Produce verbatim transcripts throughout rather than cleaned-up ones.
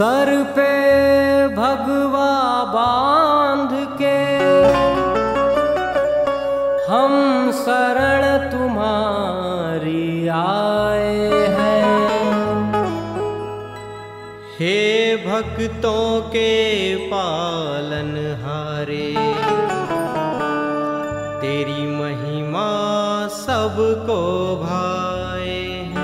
Sir पे भगवा बांध के हम शरण तुम्हारी आए हैं। हे भक्तों के पालनहारे, तेरी महिमा सबको भाए हैं।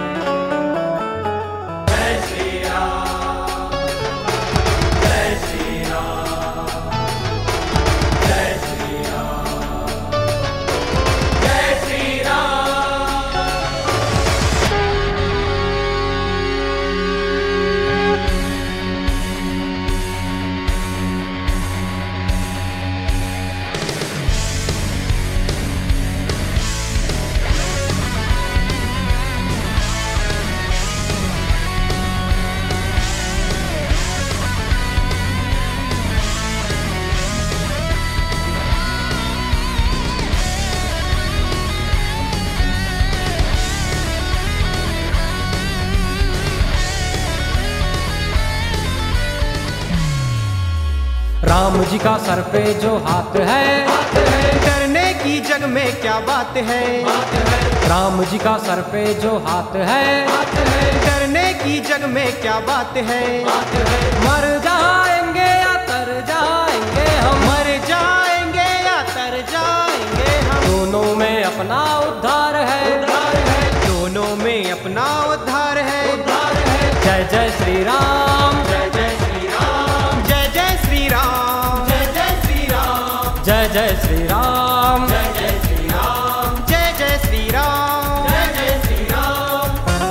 जय श्री राम, जय श्री राम, जय श्री राम, जय श्री राम। राम जी का सर पे जो हाथ है, डरने की जग में क्या बात है। राम जी का सर पे जो हाथ है, डरने की जग में क्या बात है। मर जाएंगे या तर जाएंगे हम, मर जाएंगे या तर जाएंगे हम। दोनों में अपना उद्धार है, दोनों में अपना उद्धार है। जय जय श्री राम, जय जय श्री राम, जय जय श्री राम, जय जय श्री राम, जय जय श्री राम, जय जय श्री राम, जय जय श्री राम, जय जय श्री राम।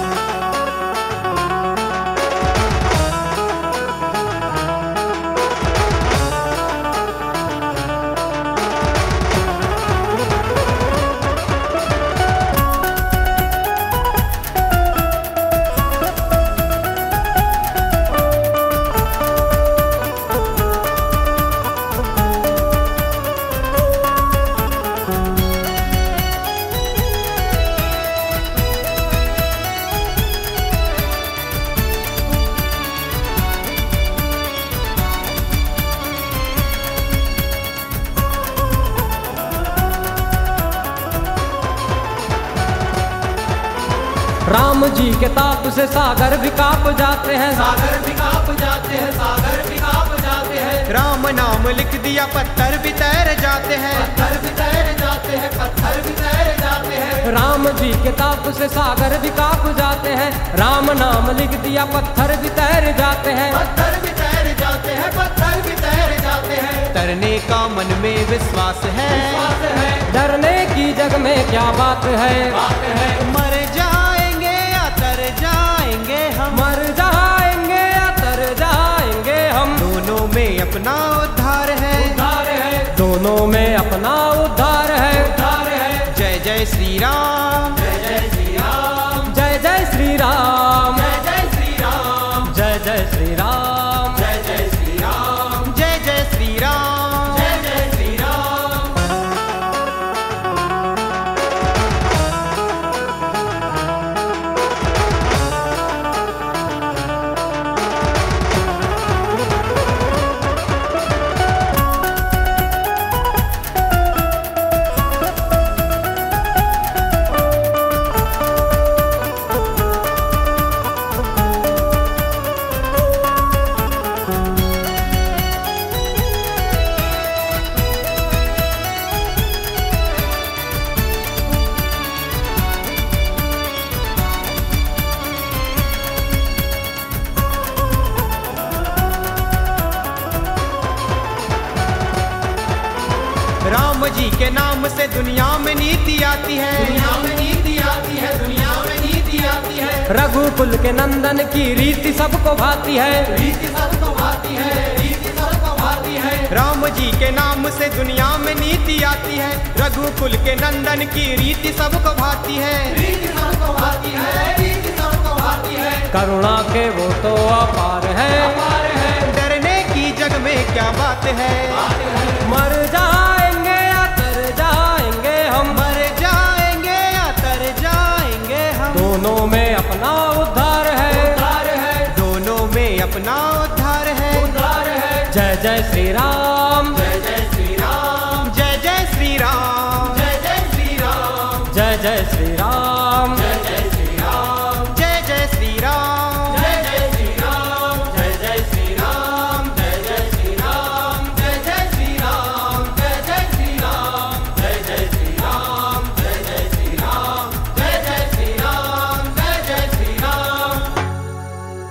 राम जी के ताप से सागर भी कांप जाते हैं, सागर भी कांप जाते हैं, सागर भी कांप जाते हैं। राम नाम लिख दिया पत्थर भी तैर जाते हैं, पत्थर भी तैर जाते हैं, पत्थर भी तैर जाते हैं। राम जी के ताप से सागर भी कांप जाते हैं। राम नाम लिख दिया पत्थर भी तैर जाते हैं, पत्थर भी तैर जाते हैं, पत्थर भी तैर जाते हैं। तरने का मन में विश्वास है, डरने की जग में क्या बात है। मर जाएंगे या तर जाएंगे हम, मर जाएंगे या तर जाएंगे हम। दोनों में अपना उद्धार है, दोनों में अपना उद्धार है। जय जय श्री राम, जय जय श्री राम, जय जय श्री राम, जय जय श्री राम, जय जय श्री राम, जय जय श्री राम, जय जय श्री राम, जय जय श्री राम। राम जी के नाम से दुनिया में नीति आती है, दुनिया में नीति आती है, दुनिया में नीति आती है। रघुकुल के नंदन की रीति सबको भाती है, रीति सबको भाती है, रीति सबको भाती है। राम जी के नाम से दुनिया में नीति आती है। रघुकुल के नंदन की रीति सबको भाती है, रीति सबको भाती है, रीति सबको भाती है। करुणा के वो तो अपार है, डरने की जग में क्या बात है। मर जाएंगे या तर जाएंगे हम, मर जाएंगे या तर जाएंगे हम। दोनों में अपना उद्धार है, दोनों में अपना उद्धार उद्धार है, उद्धार है। जय जय श्री राम, जय जय श्री राम, जय जय श्री राम, जय जय श्री राम, जय जय श्री राम।